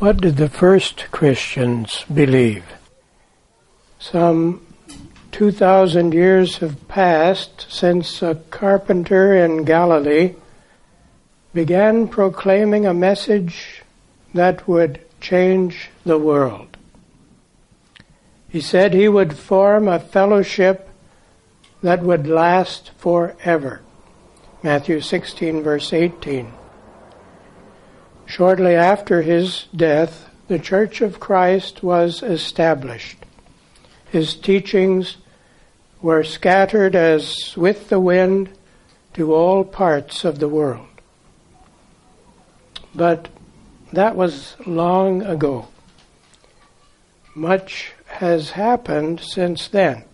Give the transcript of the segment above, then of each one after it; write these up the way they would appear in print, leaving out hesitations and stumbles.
What did the first Christians believe? Some 2,000 years have passed since a carpenter in Galilee began proclaiming a message that would change the world. He said he would form a fellowship that would last forever. Matthew 16, verse 18. Shortly after his death, the Church of Christ was established. His teachings were scattered as with the wind to all parts of the world. But that was long ago. Much has happened since then.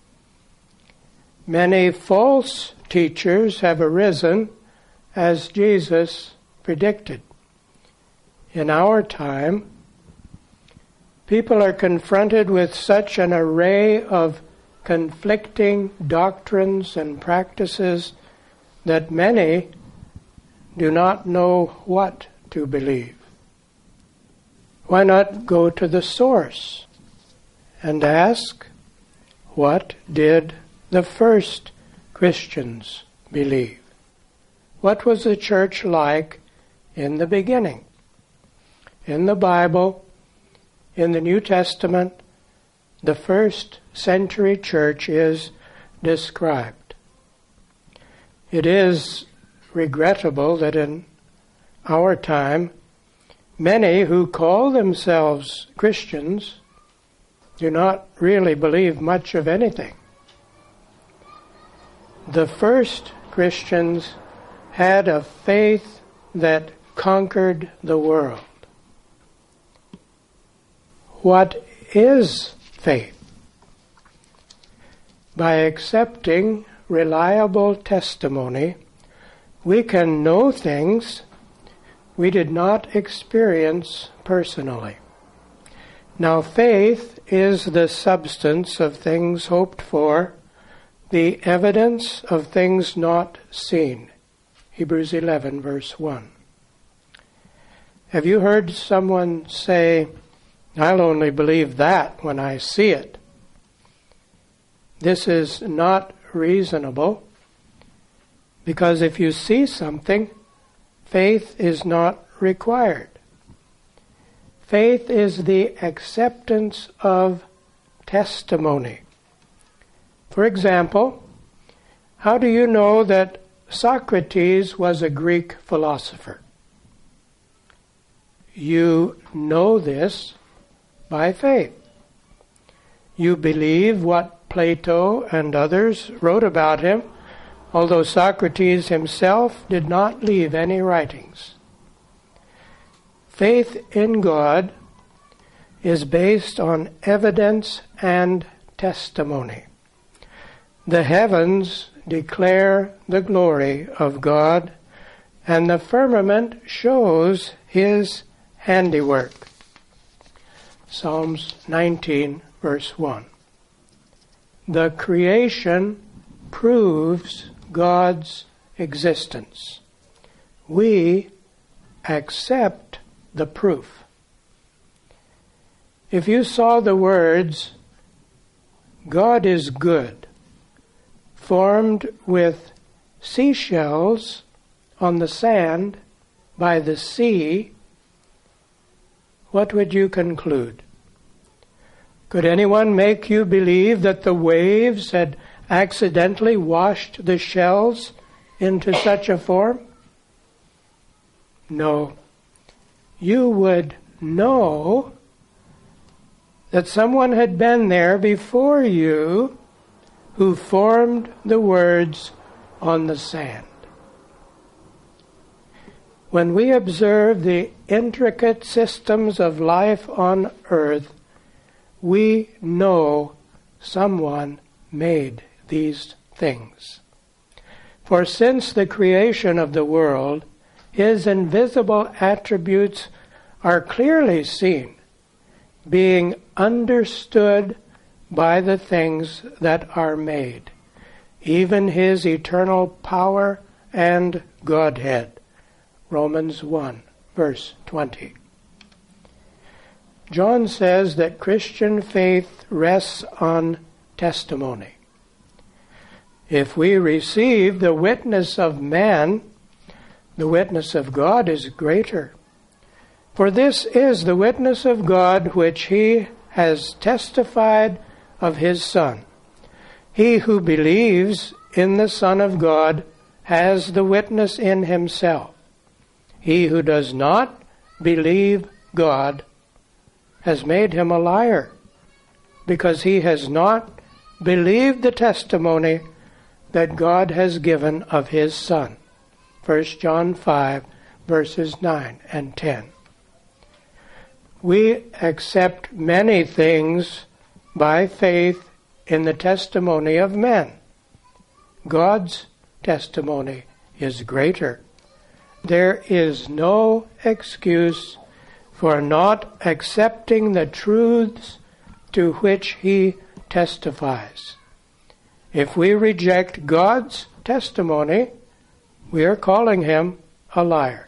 Many false teachers have arisen, as Jesus predicted. In our time, people are confronted with such an array of conflicting doctrines and practices that many do not know what to believe. Why not go to the source and ask, what did the first Christians believe? What was the church like in the beginning? In the Bible, in the New Testament, the first century church is described. It is regrettable that in our time, many who call themselves Christians do not really believe much of anything. The first Christians had a faith that conquered the world. What is faith? By accepting reliable testimony, we can know things we did not experience personally. Now, faith is the substance of things hoped for, the evidence of things not seen. Hebrews 11, verse 1. Have you heard someone say, I'll only believe that when I see it? This is not reasonable, because if you see something, faith is not required. Faith is the acceptance of testimony. For example, how do you know that Socrates was a Greek philosopher? You know this by faith. You believe what Plato and others wrote about him, although Socrates himself did not leave any writings. Faith in God is based on evidence and testimony. The heavens declare the glory of God, and the firmament shows His handiwork. Psalms 19, verse 1. The creation proves God's existence. We accept the proof. If you saw the words, God is good, formed with seashells on the sand by the sea, what would you conclude? Could anyone make you believe that the waves had accidentally washed the shells into such a form? No. You would know that someone had been there before you who formed the words on the sand. When we observe the intricate systems of life on earth, we know someone made these things. For since the creation of the world, His invisible attributes are clearly seen, being understood by the things that are made, even His eternal power and Godhead. Romans 1, verse 20. John says that Christian faith rests on testimony. If we receive the witness of man, the witness of God is greater. For this is the witness of God which he has testified of his Son. He who believes in the Son of God has the witness in himself. He who does not believe God has made him a liar, because he has not believed the testimony that God has given of his Son. 1 John 5, verses 9 and 10. We accept many things by faith in the testimony of men. God's testimony is greater. There is no excuse for not accepting the truths to which he testifies. If we reject God's testimony, we are calling him a liar.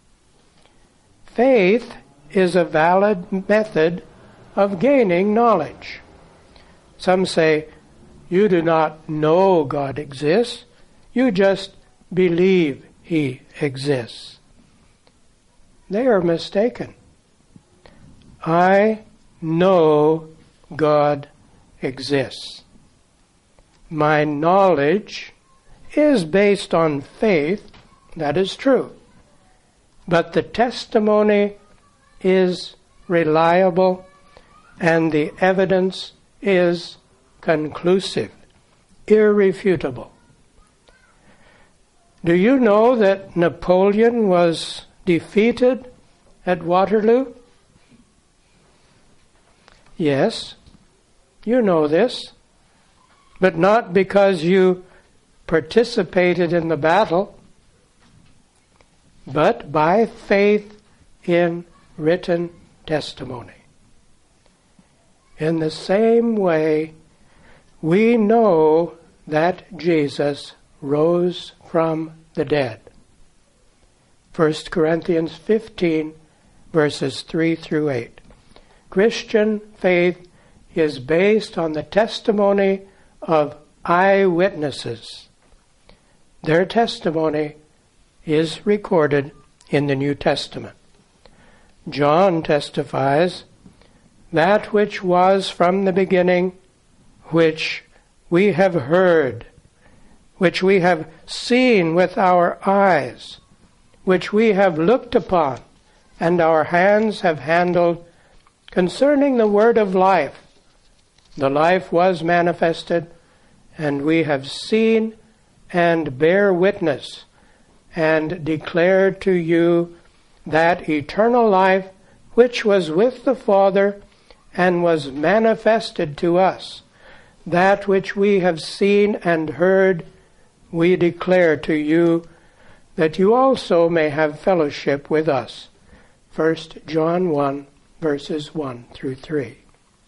Faith is a valid method of gaining knowledge. Some say, you do not know God exists, you just believe he exists. They are mistaken. I know God exists. My knowledge is based on faith, that is true. But the testimony is reliable and the evidence is conclusive, irrefutable. Do you know that Napoleon was defeated at Waterloo? Yes, you know this, but not because you participated in the battle, but by faith in written testimony. In the same way, we know that Jesus rose from the dead. 1 Corinthians 15, verses 3 through 8. Christian faith is based on the testimony of eyewitnesses. Their testimony is recorded in the New Testament. John testifies, that which was from the beginning, which we have heard, which we have seen with our eyes, which we have looked upon, and our hands have handled, concerning the word of life. The life was manifested, and we have seen and bear witness, and declare to you that eternal life which was with the Father and was manifested to us. That which we have seen and heard, we declare to you, that you also may have fellowship with us. 1 John 1, verses 1 through 3.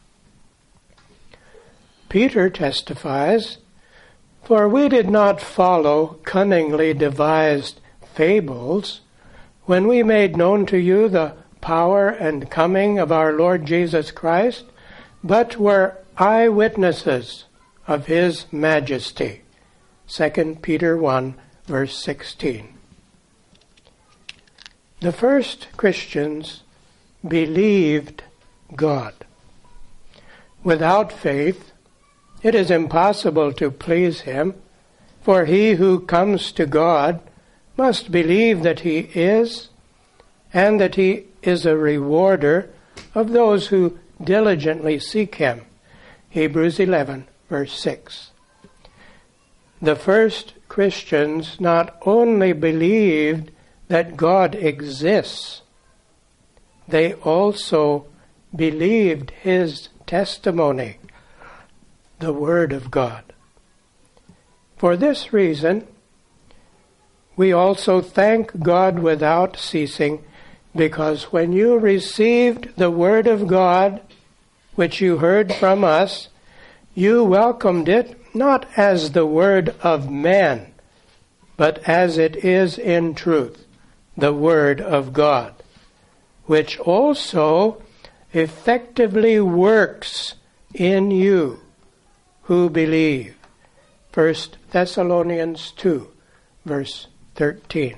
Peter testifies, for we did not follow cunningly devised fables when we made known to you the power and coming of our Lord Jesus Christ, but were eyewitnesses of his majesty. 2 Peter 1, verse 16. The first Christians believed God. Without faith, it is impossible to please him, for he who comes to God must believe that he is, and that he is a rewarder of those who diligently seek him. Hebrews 11, verse 6. The first Christians not only believed that God exists, they also believed his testimony, the Word of God. For this reason, we also thank God without ceasing, because when you received the Word of God, which you heard from us, you welcomed it not as the word of men, but as it is in truth, the Word of God, which also effectively works in you who believe. 1 Thessalonians 2, verse 13.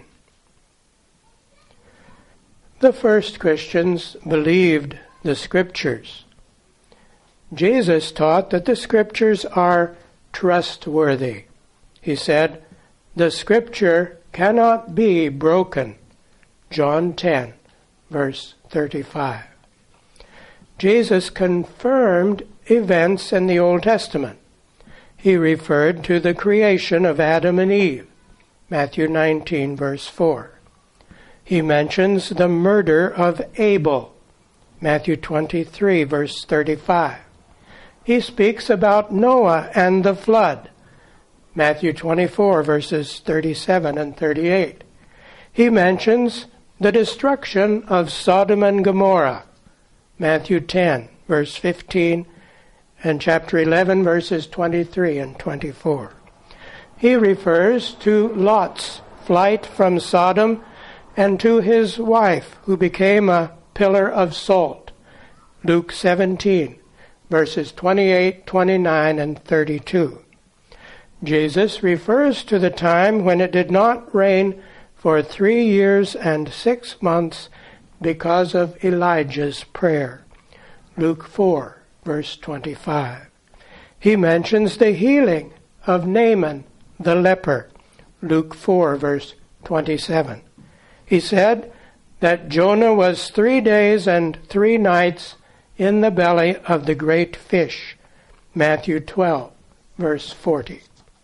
The first Christians believed the Scriptures. Jesus taught that the Scriptures are trustworthy. He said, "The Scripture cannot be broken." John 10, verse 35. Jesus confirmed events in the Old Testament. He referred to the creation of Adam and Eve, Matthew 19, verse 4. He mentions the murder of Abel, Matthew 23, verse 35. He speaks about Noah and the flood, Matthew 24, verses 37 and 38. He mentions the destruction of Sodom and Gomorrah, Matthew 10, verse 15, and chapter 11, verses 23 and 24. He refers to Lot's flight from Sodom and to his wife, who became a pillar of salt, Luke 17, verses 28, 29, and 32. Jesus refers to the time when it did not rain for 3 years and 6 months because of Elijah's prayer, Luke 4, verse 25. He mentions the healing of Naaman the leper, Luke 4, verse 27. He said that Jonah was 3 days and 3 nights in the belly of the great fish, Matthew 12, verse 40.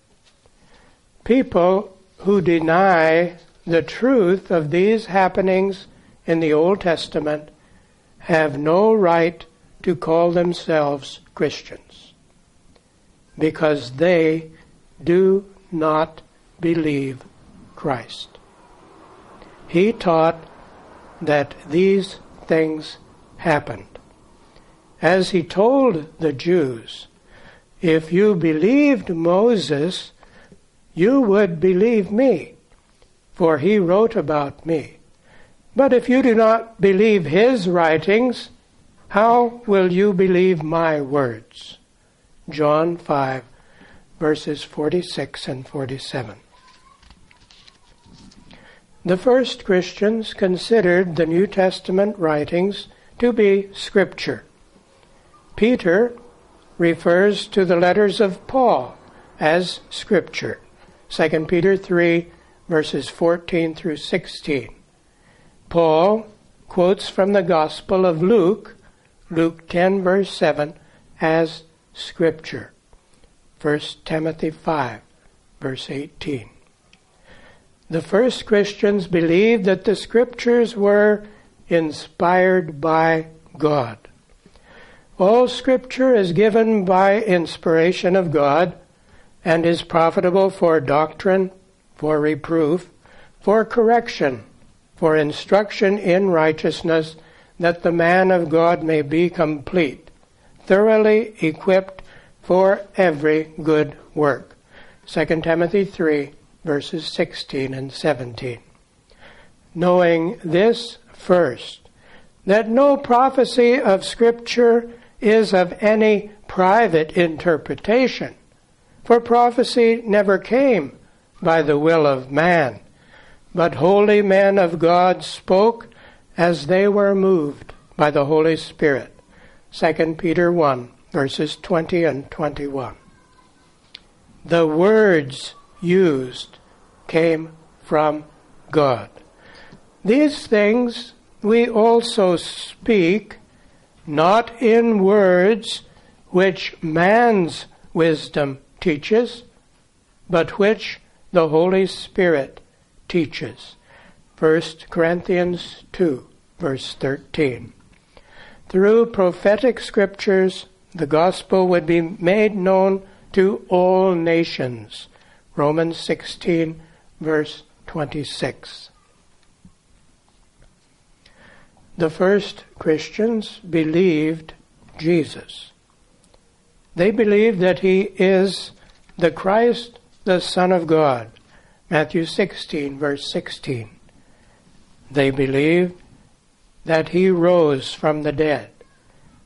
People who deny the truth of these happenings in the Old Testament have no right to call themselves Christians, because they do not believe Christ. He taught that these things happened. As he told the Jews, if you believed Moses, you would believe me, for he wrote about me. But if you do not believe his writings, how will you believe my words? John 5, verses 46 and 47. The first Christians considered the New Testament writings to be Scripture. Peter refers to the letters of Paul as Scripture, 2 Peter 3, verses 14 through 16. Paul quotes from the Gospel of Luke, Luke 10, verse 7, as Scripture, 1 Timothy 5, verse 18. The first Christians believed that the Scriptures were inspired by God. All Scripture is given by inspiration of God and is profitable for doctrine, for reproof, for correction, for instruction in righteousness, that the man of God may be complete, thoroughly equipped for every good work. 2 Timothy 3, verses 16 and 17. Knowing this first, that no prophecy of Scripture is of any private interpretation, for prophecy never came by the will of man, but holy men of God spoke as they were moved by the Holy Spirit. 2 Peter 1, verses 20 and 21. The words used came from God. These things we also speak, not in words which man's wisdom teaches, but which the Holy Spirit teaches. 1 Corinthians 2, verse 13. Through prophetic scriptures, the gospel would be made known to all nations. Romans 16, verse 26. The first Christians believed Jesus. They believed that he is the Christ, the Son of God. Matthew 16, verse 16. They believed that he rose from the dead.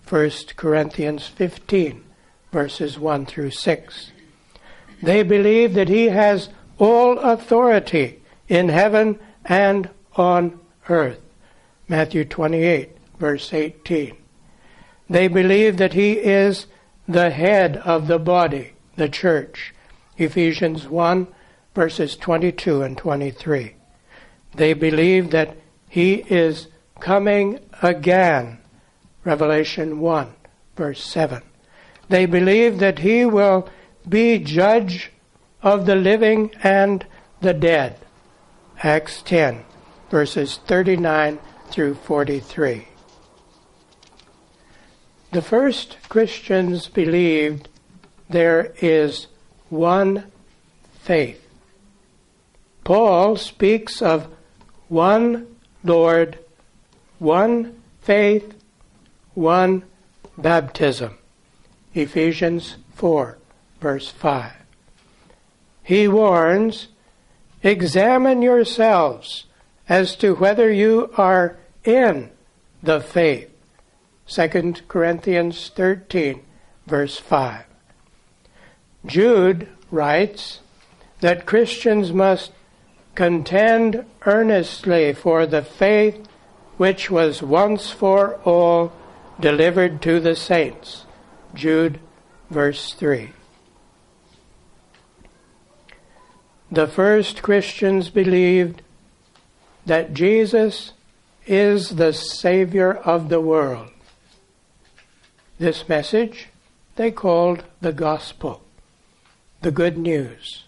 1 Corinthians 15, verses 1 through 6. They believe that he has all authority in heaven and on earth. Matthew 28, verse 18. They believe that he is the head of the body, the church. Ephesians 1, verses 22 and 23. They believe that he is coming again. Revelation 1, verse 7. They believe that he will be judge of the living and the dead. Acts 10, verses 39 through 43. The first Christians believed there is one faith. Paul speaks of one Lord, one faith, one baptism. Ephesians 4, verse 5. He warns, "Examine yourselves as to whether you are in the faith." 2 Corinthians 13, verse 5. Jude writes that Christians must contend earnestly for the faith which was once for all delivered to the saints. Jude, verse 3. The first Christians believed that Jesus is the Savior of the world. This message they called the gospel, the good news.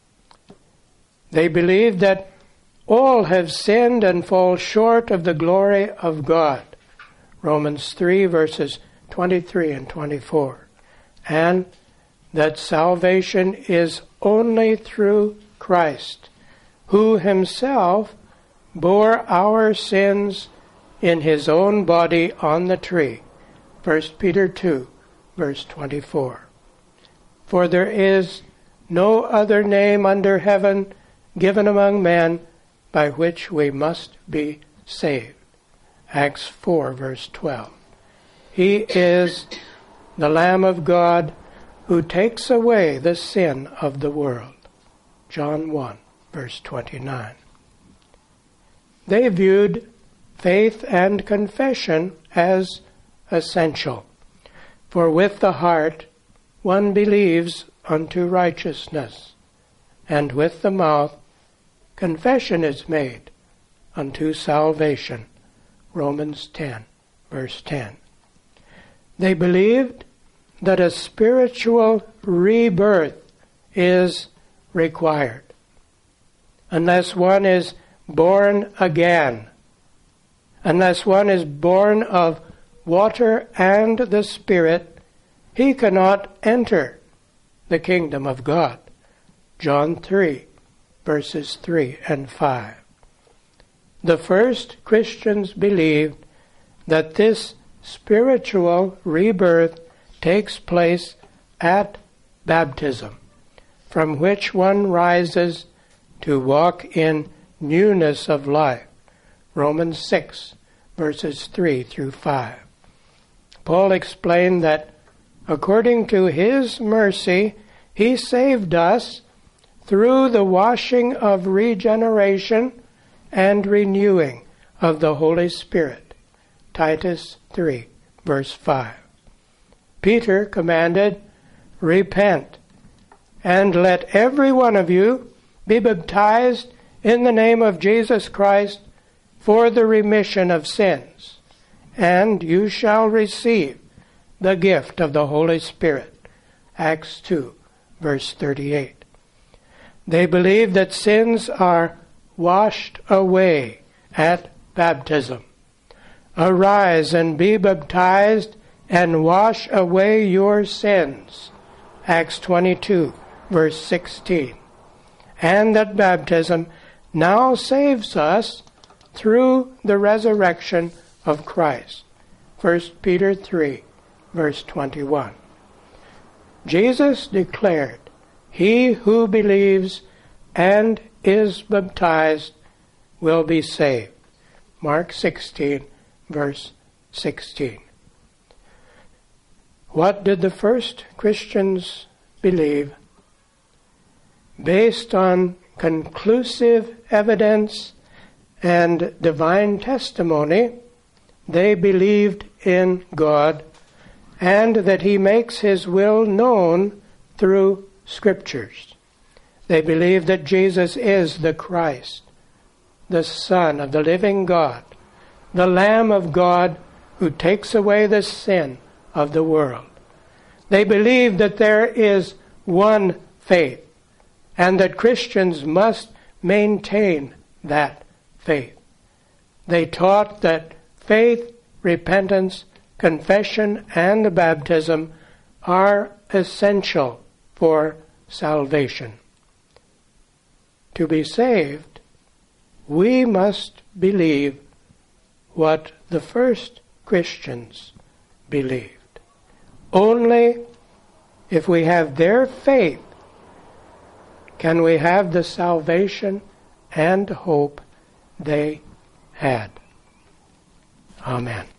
They believed that all have sinned and fall short of the glory of God. Romans 3, verses 23 and 24. And that salvation is only through Christ, who himself bore our sins in his own body on the tree. 1 Peter 2, verse 24. For there is no other name under heaven given among men by which we must be saved. Acts 4, verse 12. He is the Lamb of God who takes away the sin of the world. John 1, verse 29. They viewed faith and confession as essential. For with the heart one believes unto righteousness, and with the mouth confession is made unto salvation. Romans 10, verse 10. They believed that a spiritual rebirth is required. Unless one is born again, unless one is born of water and the Spirit, he cannot enter the kingdom of God. John 3, verses 3 and 5. The first Christians believed that this spiritual rebirth takes place at baptism, from which one rises to walk in newness of life. Romans 6, verses 3 through 5. Paul explained that according to his mercy, he saved us through the washing of regeneration and renewing of the Holy Spirit. Titus 3, verse 5. Peter commanded, "Repent, and let every one of you be baptized in the name of Jesus Christ for the remission of sins, and you shall receive the gift of the Holy Spirit." Acts 2, verse 38. They believe that sins are washed away at baptism. Arise and be baptized and wash away your sins. Acts 22, verse 16. And that baptism now saves us through the resurrection of Christ. 1 Peter 3, verse 21. Jesus declared, "He who believes and is baptized will be saved." Mark 16, verse 16. What did the first Christians believe? Based on conclusive evidence and divine testimony, they believed in God and that He makes His will known through Scriptures. They believed that Jesus is the Christ, the Son of the living God, the Lamb of God who takes away the sin of the world. They believed that there is one faith and that Christians must maintain that faith. They taught that faith, repentance, confession, and baptism are essential for salvation. To be saved, we must believe what the first Christians believed. Only if we have their faith can we have the salvation and hope they had. Amen.